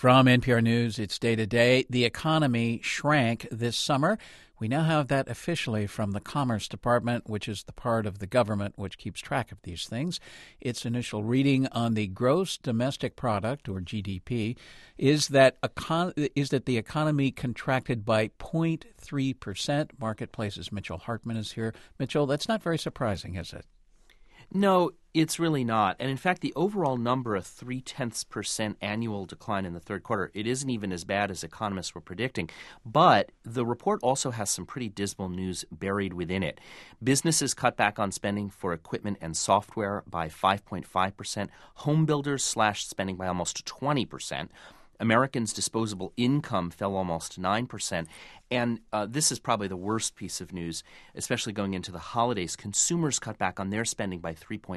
From NPR News, it's Day to Day. The economy shrank this summer. We now have that officially from the Commerce Department, which is the part of the government which keeps track of these things. Its initial reading on the gross domestic product, or GDP, is that the economy contracted by 0.3%. Marketplace's Mitchell Hartman is here. Mitchell, that's not very surprising, is it? No, it's really not. And in fact, the overall number of 0.3% annual decline in the third quarter, it isn't even as bad as economists were predicting. But the report also has some pretty dismal news buried within it. Businesses cut back on spending for equipment and software by 5.5%. Home builders slashed spending by almost 20%. Americans' disposable income fell almost 9%. And this is probably the worst piece of news, especially going into the holidays. Consumers cut back on their spending by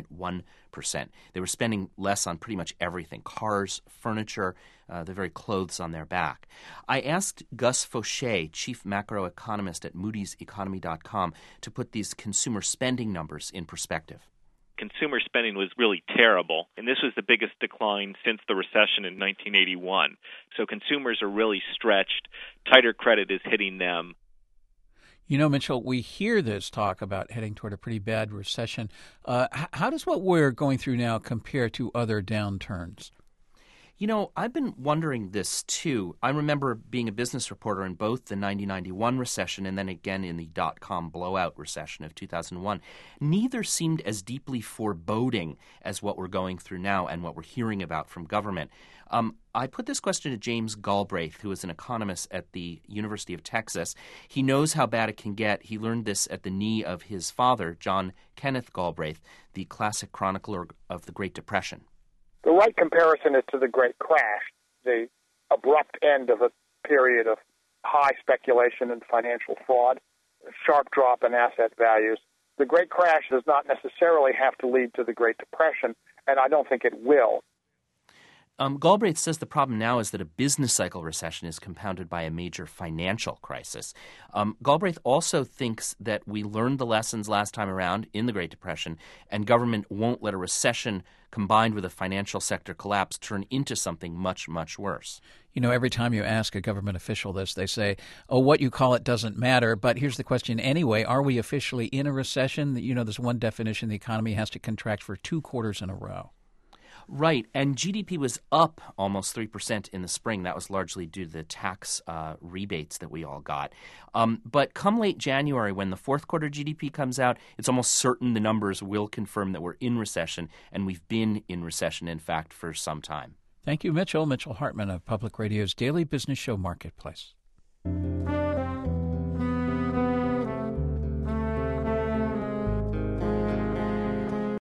3.1%. They were spending less on pretty much everything: cars, furniture, the very clothes on their back. I asked Gus Faucher, chief macroeconomist at moodyseconomy.com, to put these consumer spending numbers in perspective. Consumer spending was really terrible, and this was the biggest decline since the recession in 1981. So consumers are really stretched. Tighter credit is hitting them. You know, Mitchell, we hear this talk about heading toward a pretty bad recession. How does what we're going through now compare to other downturns? You know, I've been wondering this, too. I remember being a business reporter in both the 1991 recession and then again in the dot-com blowout recession of 2001. Neither seemed as deeply foreboding as what we're going through now and what we're hearing about from government. I put this question to James Galbraith, who is an economist at the University of Texas. He knows how bad it can get. He learned this at the knee of his father, John Kenneth Galbraith, the classic chronicler of the Great Depression. The right comparison is to the Great Crash, the abrupt end of a period of high speculation and financial fraud, a sharp drop in asset values. The Great Crash does not necessarily have to lead to the Great Depression, and I don't think it will. Galbraith says the problem now is that a business cycle recession is compounded by a major financial crisis. Galbraith also thinks that we learned the lessons last time around in the Great Depression, and government won't let a recession combined with a financial sector collapse turn into something much, much worse. You know, every time you ask a government official this, they say, oh, what you call it doesn't matter. But here's the question anyway. Are we officially in a recession? You know, there's one definition: the economy has to contract for 2 quarters in a row. Right, and GDP was up almost 3% in the spring. That was largely due to the tax rebates that we all got. But come late January, when the fourth quarter GDP comes out, it's almost certain the numbers will confirm that we're in recession, and we've been in recession, in fact, for some time. Thank you, Mitchell. Mitchell Hartman of Public Radio's daily business show Marketplace.